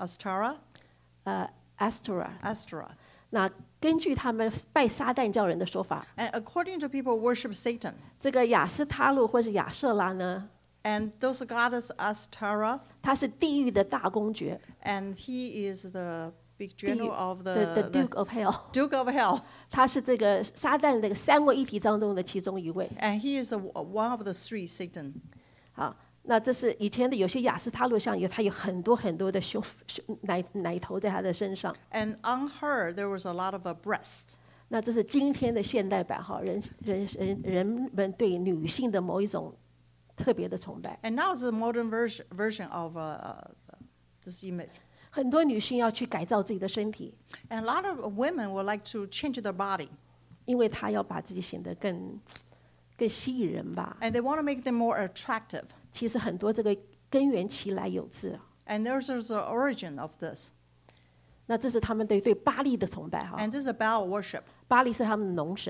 Astora。 Astra. 那根据他们拜撒旦教人的说法， And according to people who worship Satan, 这个雅斯他路或是亚舍拉呢， and those goddess Astara, 他是地狱的大公爵 and he is the big 地狱 general of the the Duke of Hell， Duke of Hell, 他是这个撒旦那个3位一体当中的其中一位。 and he is one of the 3 Satan. 好，那这是以前的有些雅斯他路像他有很多很多的奶头在他的身上。 And on her there was a lot of breast. 那这是今天的现代版哈，人们对女性的某一种特别的崇拜。 And now it's the modern version of this image. 很多女性要去改造自己的身体， And a lot of women would like to change their body, 因为她要把自己显得更吸引人吧。 and they want to make them more attractive. 其实很多这个根源其来有自， And there's the origin of this. 那这是他们对巴力的崇拜哈。 And this is a Baal worship. 巴力是他们的农神，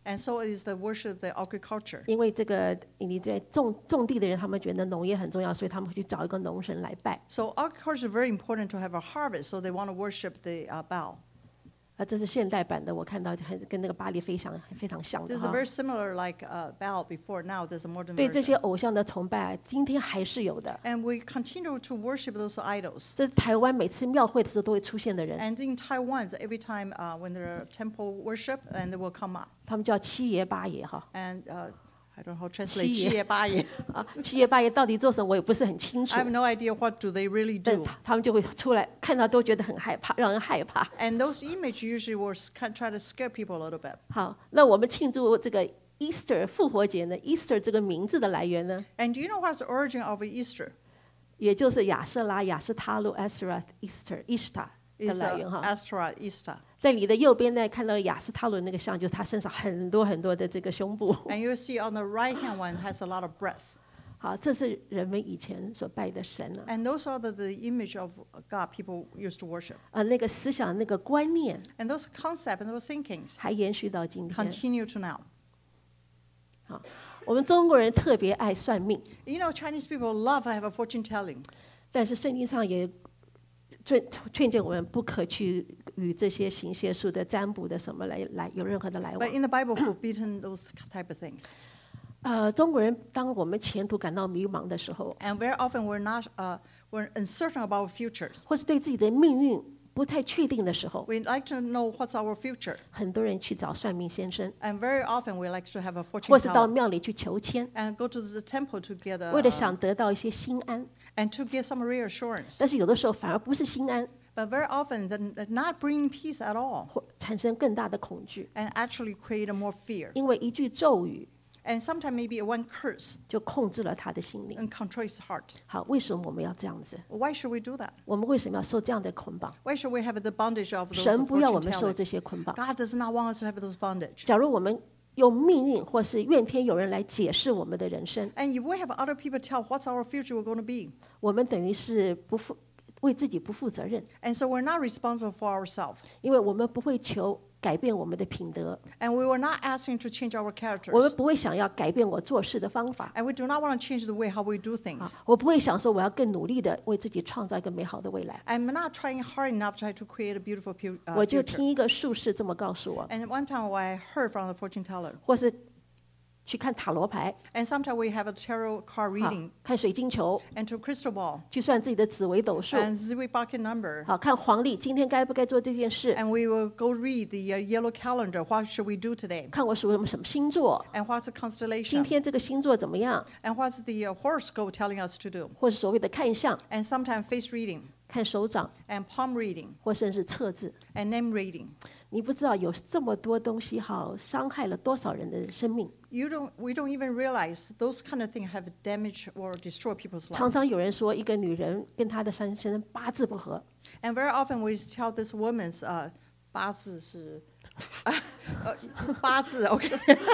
And so is the worship of the agriculture. 因为这个你在种地的人，他们觉得农业很重要，所以他们会去找一个农神来拜。 So agriculture is very important to have a harvest, so they want to worship the Baal. 这是现代版的，我看到跟那个巴黎非常像 This 的 is 哈。 very similar like Baal before. Now there's a modern 对这 version. 些偶像的崇拜，今天还是有的。 And we continue to worship those idols. 这是台湾每次庙会的时候都会出现的人， And in Taiwan, every time when there are temple worship, and they will come up. 他们叫七爷八爷哈。 And I don't know how to translate. 七爷。 七爷八爷. 七爷八爷到底做什么，我也不是很清楚 I。have no idea what do they really 但 do. 他们就会出来，看到都觉得很害怕，让人害怕。 And those images usually will try to scare people a little bit. 好，那我们庆祝这个 Easter 复活节呢 ？Easter 这个名字的来源呢， And do you know what's the origin of Easter? 也就是亚瑟拉、亚斯他路 （Asherah Easter） 的 Is 来源哈。 Astra Easter. 在你的右边呢，看到亚斯他路那个像，就是他身上很多的这个胸部。 And you see on the right hand one has a lot of breasts. 好，这是人们以前所拜的神了。 And those are the image of God people used to worship. 那个思想、那个观念 And those concepts and those thinkings 还延续到今天。 continue to now. 好，我们中国人特别爱算命， You know, Chinese people love to have a fortune telling. 但是圣经上也劝诫我们不可去与这些行邪术的、占卜的什么来有任何的来往 But。in the Bible, forbidden those type of things. 中国人当我们前途感到迷茫的时候， And very often we're uncertain about our futures. 或是对自己的命运不太确定的时候， We like to know what's our future. 很多人去找算命先生， And very often we like to have a 或 fortune 是到 teller 庙里去求签， and go to the temple to get 为了想得到一些心安。 and to get some reassurance. 但是有的时候反而不是心安， But very often they're not bringing peace at all 或产生更大的恐惧， and actually create a more fear. 因为一句咒语 And sometimes maybe one curse 就控制了他的心灵。 and control his heart. 好，为什么我们要这样子？ Why should we do that? 我们为什么要受这样的捆绑？ Why should we have the bondage of those 神不要我 fortune 们受 telling? 这些捆绑。 God does not want us to have those bondage. 假如我们用命运或是怨天尤人来解释我们的人生， And if we have other people tell what's our future we're going to be, 我们等于是为自己不负责任， and so we're not responsible for ourselves. 因为我们不会求改变我们的品德， And we were not asking to change our 我们 characters. 不会想要改变我做事的方法。 And we do not want to change the way how we do things. 我不会想说我要更努力的为自己创造一个美好的未来。 I'm not trying hard enough to try to create a beautiful 我就 future. 听一个术士这么告诉我， And one time I heard from the fortune teller, 或是去看塔罗牌， and sometimes we have a tarot card 好 reading 看水晶球， and to crystal ball 去算自己的紫微斗数， and Zwi bucket number. 好看黄历今天该不该做这件事， And we will go read the yellow calendar. What should we do today? 看我属于什么星座， And what's the 今 constellation? 天这个星座怎么样， And what's the horoscope telling us to do? 或是所谓的看相、 And sometimes face reading 看手掌， and palm reading 或甚至测字。 and name reading. 你不知道有这么多东西，好伤害了多少人的生命。 We don't even realize those kind of things have damaged or destroyed people's 常 lives. 常有人说，一个女人跟她的先生八字不合， And very often we tell this woman's 八字是八字 okay.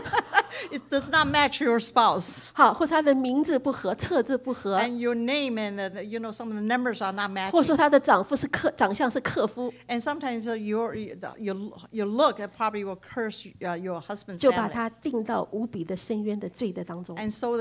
It does not match your spouse. 好，或是她的名字不合，测字不合， And your name and some of the numbers are not 或 matching. 说她的长相是克夫， And sometimes your look probably will curse your husband's 就把 family. 她定到无比的深渊的罪的当中。 And so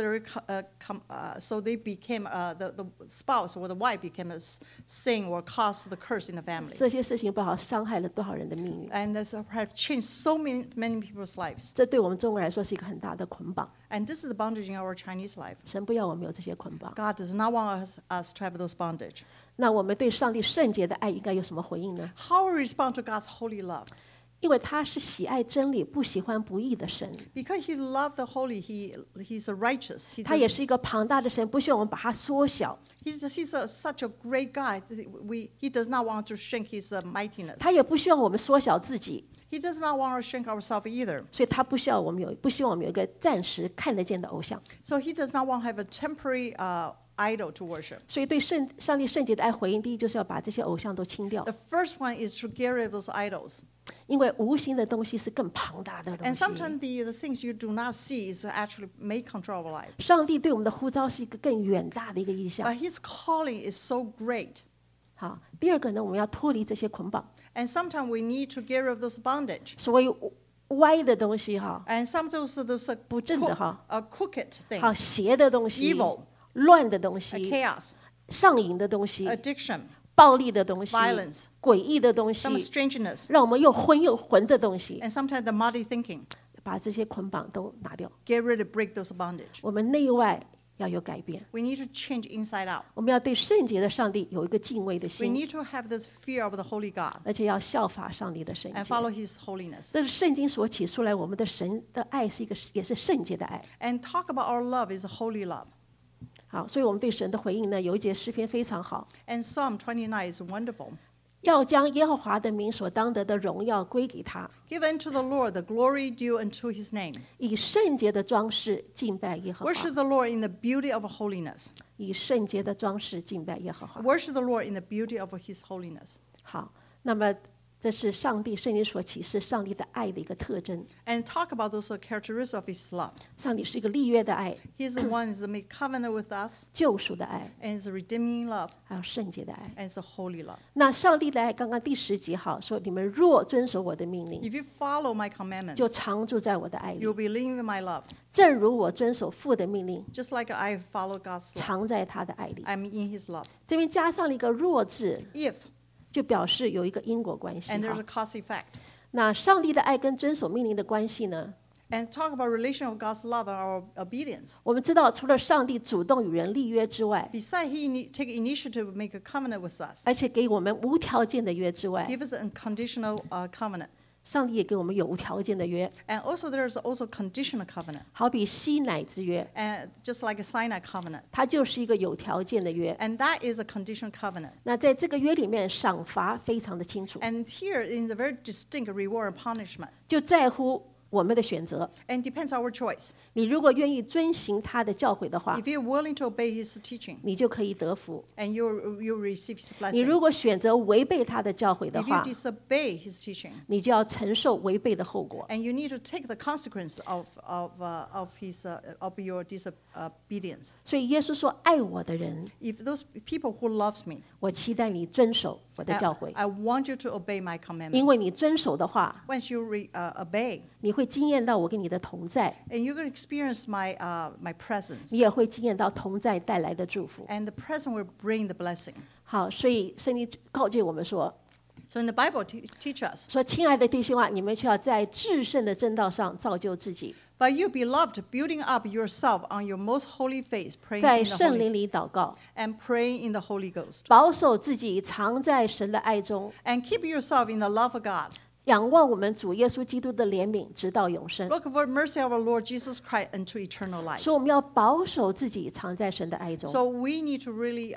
so they became the spouse or the wife became a sin or caused the curse in the family. 这些事情不好伤害了多少人的命运？ And this have changed so many people's lives. 这对我们中国人来说是一个很大的捆绑。 And this is the bondage in our Chinese life. 神不要我们有这些捆绑。 God does not want us to have those bondage. 那我们对上帝圣洁的爱应该有什么回应呢？ How we respond to God's holy love? 因为他是喜爱真理、不喜欢不义的神， Because He loved the holy, He's a righteous. 他也是一个庞大的神，不希望我们把它缩小。 He's such a great God. He does not want to shrink His mightiness. 他也不希望我们缩小自己， He does not want to shrink ourselves either. 所以他不希望我们有一个暂时看得见的偶像。 So He does not want to have a temporary idol to worship. 所以对上帝圣洁的爱回应，第一就是要把这些偶像都清掉， The first one is to get rid of those idols. 因为无形的东西是更庞大的东 And 西。 sometimes the things you do not see is actually may control our life. 上帝对我们的呼召是一个更远大的一个意象。 But His calling is so great. 好，第二个呢，我们要脱离这些捆绑。 And sometimes we need to get rid of those bondage. 所谓歪的东西哈， And sometimes those 不正的哈， crooked things, 好邪的东西 evil, 乱的东西 chaos, 上瘾的东西 addiction, 暴力的东西 violence, 诡异的东西 some strangeness, 让我们又昏又混的东西 and sometimes the muddy thinking. 把这些捆绑都拿掉， Get rid of, break those bondage. 我们内外要有改变， We need to change inside out. 我们要对圣洁的上帝有一个敬畏的 We 心， need to have this fear of the Holy God 而且要效法上帝的圣 and 洁。 follow His holiness. 这是圣经所起出来，我们的神的爱是一个也是圣洁的爱。 And talk about our love is a holy love. 好，所以我们对神的回应呢，有一节诗篇非常好， And Psalm 29 is wonderful. 要将耶和华的名所当得的荣耀归给他， Give unto the Lord the glory due unto His name. 以圣洁的装饰敬拜耶和华， Worship the Lord in the beauty of holiness. 以圣洁的装饰敬拜耶和华。 Worship the Lord in the beauty of His holiness. 好，那么这是上帝圣经所启示上帝的爱的一个特征。 And talk about those characteristics of His love. 上帝是一个立约的爱， He's the one who made covenant with us, 救赎的爱， and is a redeeming love, 还有圣洁的爱。 and is a holy love. 那上帝的爱，刚刚第10节好说，你们若遵守我的命令， If you follow my commandments, 就常住在我的爱里， you'll be living in my love. 正如我遵守父的命令， Just like I follow God's love, 常在他的爱里。 I'm in His love. 这边加上了一个若字， If, 就表示有一个因果关系 and there's 哈 a。cause effect. 那上帝的爱跟遵守命令的关系呢？ And talk about relation of God's love and our obedience. 我们知道，除了上帝主动与人立约之外， Besides, He take initiative to make a covenant with us. 而且给我们无条件的约之外， Give us an unconditional covenant. 上帝也给我们有无条件的约， And also there's also conditional covenant. 好比西乃之约， And just like a Sinai covenant. 它就是一个有条件的约。 And that is a conditional covenant. 那在这个约里面，赏罚非常的清楚， And here is a very distinct reward and punishment. 就在乎我们的选择。 And depends our choice. 你如果愿意遵行他的教诲的话， If you're willing to obey His teaching, 你就可以得福； and you receive His 你 blessing. 如果选择违背他的教诲的 If you 话， disobey His teaching, 你就要承受违背的后果。 and you need to take the consequence of your disobedience. 所以耶稣说：“爱我的人， If those people who loves me, 我期待你遵守我的教诲， I want you to obey my 因 commandments. 为你遵守的话， Once you obey, 你会经验到我跟你的同在， and you're going to experience my presence, 你也会经验到同在带来的祝福。 and the presence will bring the blessing. 好，所以圣经告诫我们说： So in the Bible, teach us. 说亲爱的弟兄啊，你们却要在至圣的正道上造就自己， But you, beloved, building up yourself on your most holy faith, praying 在 in the 圣 Holy, 灵里祷告， and praying in the Holy Ghost, 保守自己藏在神的爱中， and keep yourself in the love of God. 仰望我们主耶稣基督的怜悯，直到永生。 Look for mercy of our Lord Jesus Christ unto eternal life. 说我们要保守自己藏在神的爱中。 So we need to really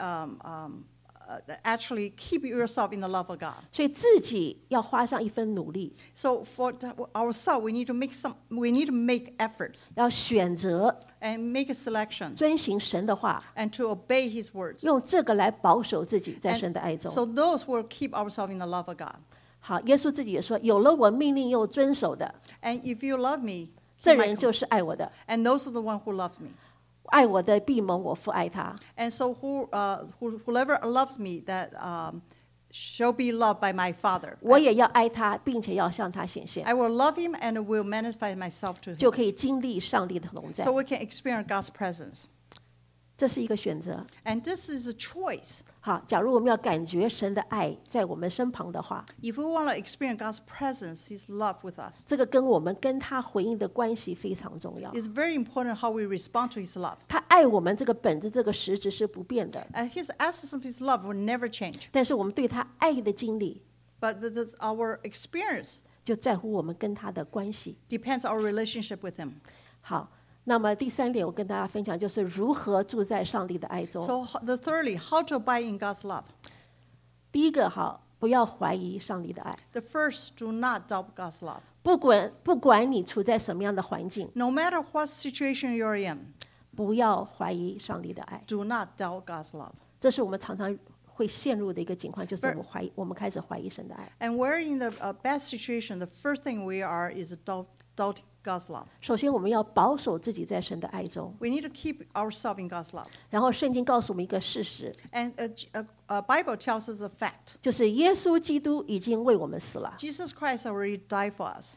actually keep yourself in the love of God. 所以自己要花上一分努力， So for ourselves, we need to make efforts 要选择 and make a selection 遵行神的话， and to obey His words. 用这个来保守自己在神的爱中。 So those will keep ourselves in the love of God. 好，耶稣自己也说：“有了我命令又遵守的， And if you love me, 这 keep my 人就是爱我的。 and those are the one who loves me. 爱我的必蒙我父爱他。 And so whoever loves me, that shall be loved by my Father. 我也要爱他，并且要向他显现， I will love him and will manifest myself to 就 him. 可以经历上帝的同在 So。we can experience God's presence. 这是一个选择。 And this is a choice. 好，假如我们要感觉神的爱在我们身旁的话， If we want to experience God's presence, His love with us, 这个跟我们跟他回应的关系非常重要。 it's very important how we respond to His love. 他爱我们这个本质、这个实质是不变的， And His essence of His love will never change. 但是我们对他爱的经历， But our experience 就在乎我们跟他的关系。 depends on our relationship with Him. 好，那么第3点，我跟大家分享就是如何住在上帝的爱中。 So thirdly, how to abide in God's love. 第一个，好，不要怀疑上帝的爱。 The first, do not doubt God's love. 不管你处在什么样的环境， No matter what situation you're in, 不要怀疑上帝的爱。 do not doubt God's love. 这是我们常常会陷入的一个情况，就是我们开始怀疑神的爱。 And we're in the bad situation, the first thing we are is doubting God's love. 首先，我们要保守自己在神的爱中。 We need to keep ourselves in God's love. 然后，圣经告诉我们一个事实， And Bible tells us a fact. 就是耶稣基督已经为我们死了。 Jesus Christ already died for us.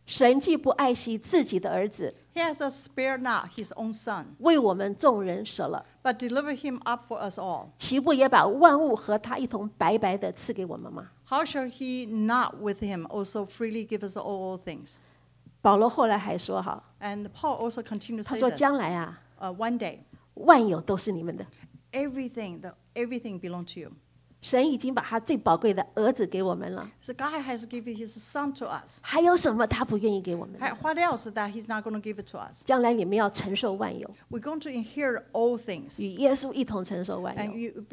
神既不爱惜自己的儿子， He has spared not his own son, 为我们众人舍了， but delivered him up for us all. 岂不也把万物和他一同白白的赐给我们吗？ How shall he not with him also freely give us all things? 保罗后来还说哈， And Paul also continued to 他 say 说 this. 将来啊， One day, 万有都是你们的。 everything belongs to you. 神已经把他最宝贵的儿子给我们了， So God has given his son to us. 还有什么他不愿意给我们的？ What else that he's not going to give it to us? 将来你们要承受万有， We're going to inherit all things. 与耶稣一同承受万 And 有。 you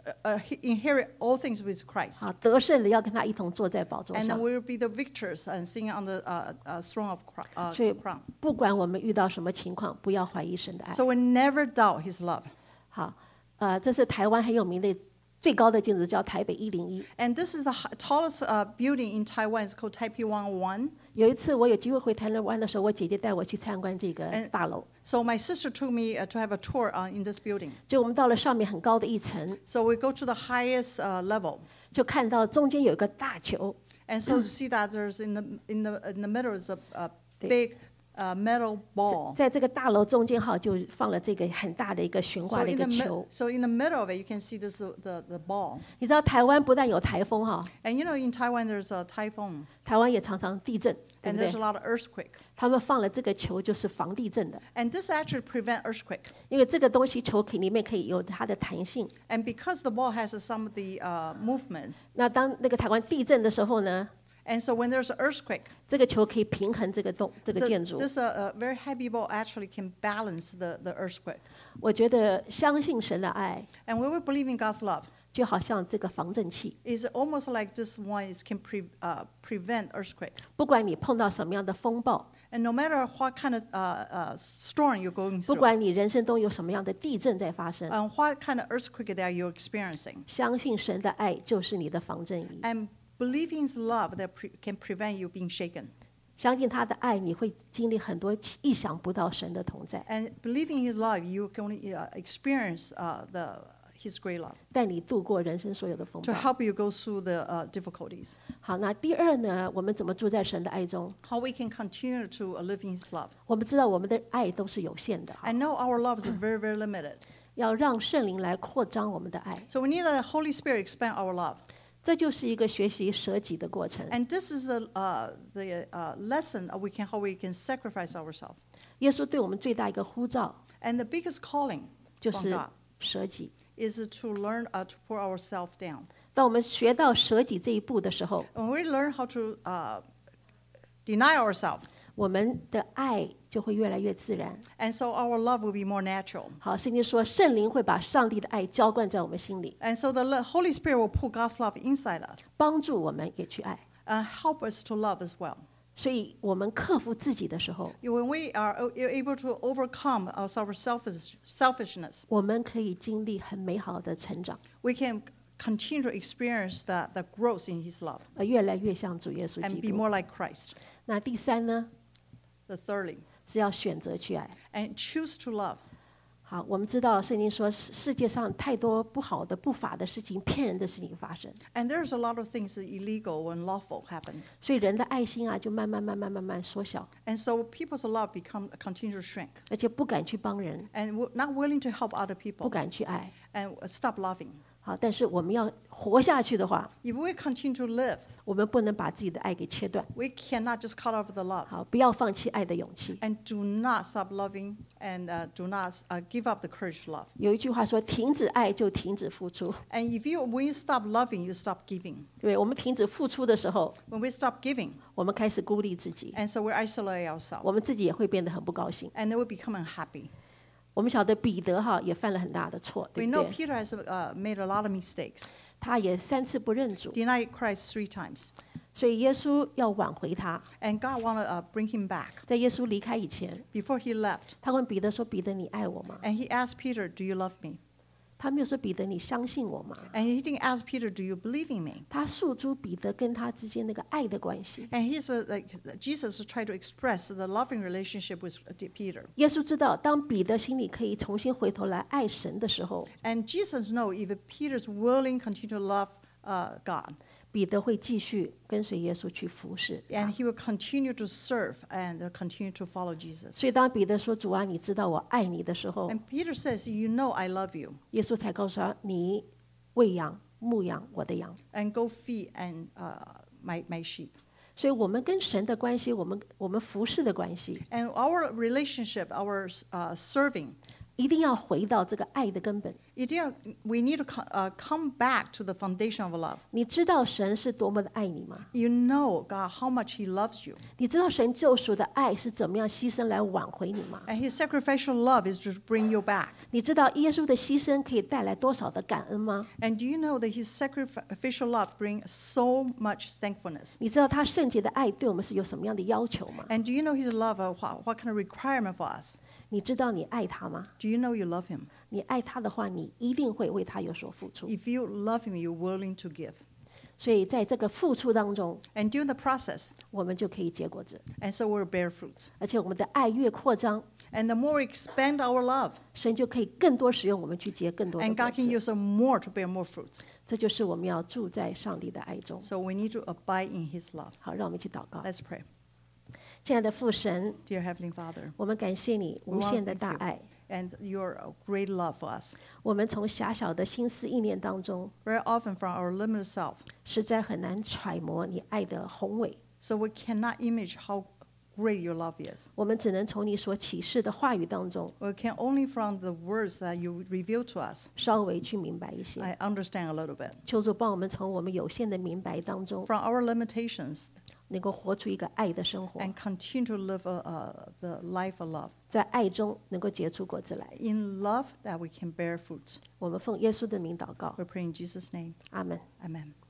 inherit all things with Christ. 好，得胜的要跟他一同坐在宝座 And 上。 we will be the victors and sitting on the throne of 所以 crown. 不管我们遇到什么情况，不要怀疑神的爱。 So we never doubt his love. 好，这是台湾很有名的最高的建筑，叫台北101。 And this is the tallest building in Taiwan. It's called Taipei 101. 有一次我有机会回台湾的时候，我姐姐带我去参观这个大楼。 So my sister took me to have a tour in this building. 就我们到了上面很高的一层， So we go to the highest level. 就看到中间有一个大球， And so to see that there's in the middle is a big metal ball. 在这个大楼中间哈，就放了这个很大的一个悬挂的一个球。 So in the middle of it, you can see this the ball. 你知道台湾不但有台风哈， And you know in Taiwan there's a typhoon 台湾也常常地震，对 and 不 there's 对 a？lot of earthquake. 他们放了这个球就是防地震的， And this actually prevent earthquake. 因为这个东西球里面可以有它的弹性。 And because the ball has some of the movement, 那当那个台湾地震的时候呢， and so when there's an earthquake, 这个球可以平衡这个建筑。 this very heavy ball actually can balance the earthquake. 我觉得相信神的爱， And when we believe in God's love, 就好像这个防震器， it's almost like this one can prevent earthquake. 不管你碰到什么样的风暴， And no matter what kind of storm you're going 不 through, 管你人生中有什么样的地震在发生， and what kind of earthquake that you're experiencing, 相信神的爱就是你的防震仪。 and believing His love that can prevent you being shaken, 相信他的爱，你会经历很多意想不到神的同在， and believing His love, you can experience His great love 带你度过人生所有的风 to 暴。 help you go through the difficulties. 好，那第二呢，我们怎么住在神的爱中？ How we can continue to live in His love. 我们知道我们的爱都是有限的， I know our love is very, very limited. 要让圣灵来扩张我们的爱， So we need the Holy Spirit expand our love. 这就是一个学习舍己的过程。 And this is the lesson how we can sacrifice ourselves. 耶稣对我们最大一个呼召 And the biggest calling 就 from 是 God 舍己。 is to learn to pour ourselves down. 当我们学到舍己这一步的时候， When we learn how to deny ourselves, 我们的爱就会越来越自然。 and so our love will be more natural. 好，圣经说圣灵会把上帝的爱浇灌在我们心里， And so the Holy Spirit will pour God's love inside us 帮助我们也去爱。 and help us to love as well. 所以我们克服自己的时候， When we are able to overcome our selfishness, 我们可以经历很美好的成长， we can continue to experience the growth in His love 越来越像主耶稣 and 基 be 督。 more like Christ. 那第三呢， The thirdly, 是要选择去爱。 and choose to love. 好，我们知道圣经说世界上太多不好的、不法的事情、骗人的事情发生， And there's a lot of things that illegal and unlawful happen. 所以人的爱心啊就慢慢缩小， And so people's love continue to shrink 而且不敢去帮人， and not willing to help other 不 people 敢去爱。 and stop loving. 好，但是我们要活下去的话， If we continue to live, 我们不能把自己的爱给切断。 we cannot just cut off the love 好，不要放弃爱的勇气。 and do not stop loving and do not give up the courage to love. 有一句话说：“停止爱就停止付出。 And when you stop loving, you stop giving. ” 对，我们停止付出的时候， When we stop giving, 我们开始孤立自己， and so we isolate ourselves, 我们自己也会变得很不高兴。 and then we become unhappy. 我们晓得彼得哈也犯了很大的错， We 对不 know 对？ Peter has made a lot of mistakes, 他也3次不认主， denied Christ 3 times. 所以耶稣要挽回他。 And God wanted to bring him back. 在耶稣离开以前， Before he left, 他问彼得说：“彼得，你爱我吗 and he asked Peter, "Do you love me?" ？” 他没有说：“彼得，你相信我吗 And he didn't ask Peter, "Do you believe in me?" ？” 他诉诸彼得跟他之间那个爱的关系。 And Jesus is trying to express the loving relationship with Peter. 耶稣知道，当彼得心里可以重新回头来爱神的时候， And Jesus knows if Peter's willing to continue to love God, 彼得会继续跟随耶稣去服侍。 And he will continue to serve and continue to follow Jesus. 所以当彼得说主啊，你知道我爱你的时候， And Peter says, you know I love you. 耶稣才告诉他，你喂养牧养我的羊。 And go feed and my sheep. 所以我们跟神的关系，我们服侍的关系， And our relationship, our serving, 一定要回到这个爱的根本。 we need to come back to the foundation of love. 你知道神是多么的爱你吗？ You know, God, how much he loves you. 你知道神救赎的爱是怎么样牺牲来挽回你吗？ And his sacrificial love is to bring you back. 你知道耶稣的牺牲可以带来多少的感恩吗？ And do you know that his sacrificial love brings so much thankfulness? 你知道他圣洁的爱对我们是有什么样的要求吗？ And do you know his love, what kind of requirement for us? 你知道你爱他吗？ Do you know you love him? 你爱他的话，你一定会为他有所付出。 If you love him, you're willing to give. 所以在这个付出当中， And during the process, 我们就可以结果子， and so we'll bear fruit. 而且我们的爱越扩张， And the more we expand our love, 神就可以更多使用我们去结更多的 and 果 God can 子。 use us more to bear more fruit. 这就是我们要住在上帝的爱中。 So we need to abide in his love. 好，让我们一起祷告。 Let's pray. 亲爱的父神， Dear Heavenly Father, 我们感谢你 we 无 want 限 to 的 thank 大 you 爱。 and your great love for us. 我们从狭小的心思意念当中， Very often from our limited self, 实在很难揣摩你爱的宏伟。 so we cannot image how great your love is. 我们只能从你所启示的话语当中， We can only from the words that you reveal to us, 稍微去明白一些。 I understand a little bit. 求主帮我们从我们有限的明白当中， From our limitations, 能够活出一个爱的生活， and continue to live the life of love. 在爱中能够结出果子来。 In love that we can bear fruit. 我们奉耶稣的名祷告， We pray in Jesus' name. 阿门。 Amen.